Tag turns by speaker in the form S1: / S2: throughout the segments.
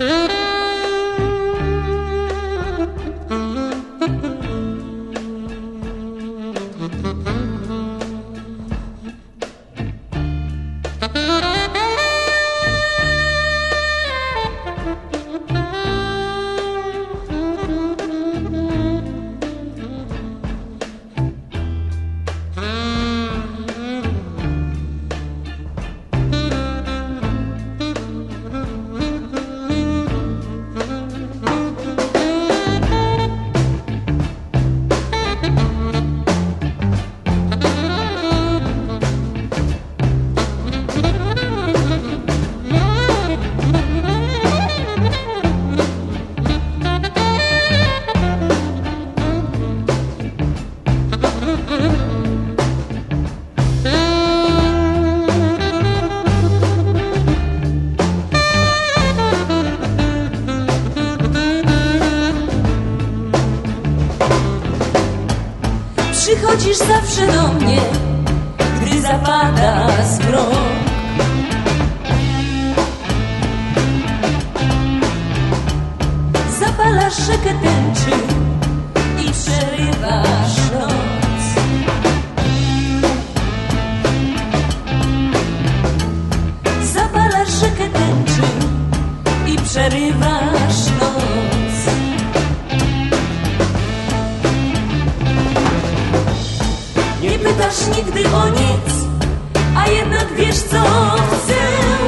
S1: Przychodzisz zawsze do mnie, gdy zapada zmrok. Zapalasz rzekę tęczy i przerywasz noc. Zapalasz rzekę tęczy i przerywasz noc. Nie pytasz nigdy o nic, a jednak wiesz, co chcę.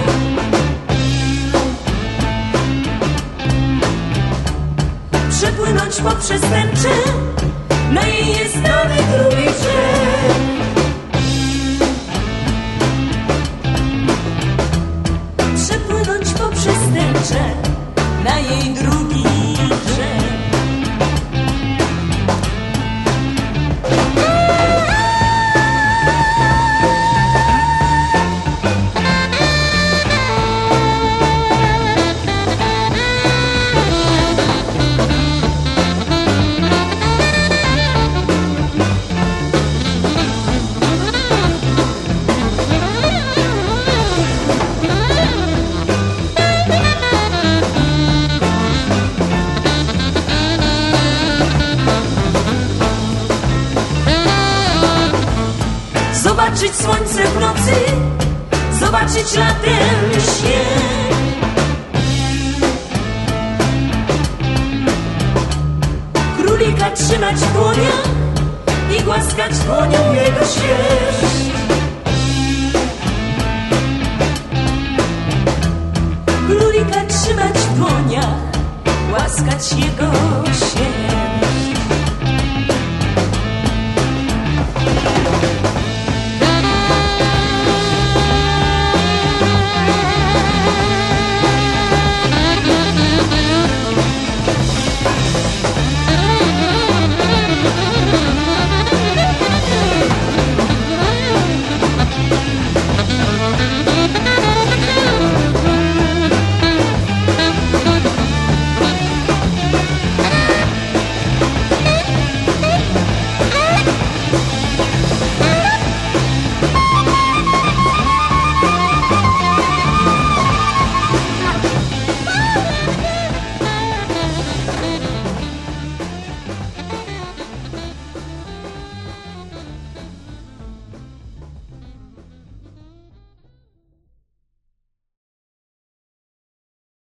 S1: Przepłynąć poprzez tęczę, na jej jest nowy drugi brzeg. Przepłynąć poprzez tęczę, na jej drugi brzeg. Zobaczyć słońce w nocy, zobaczyć latem śnieg. Królika trzymać w dłoniach i głaskać dłonią jego sierść. Królika trzymać w dłoniach, głaskać jego sierść.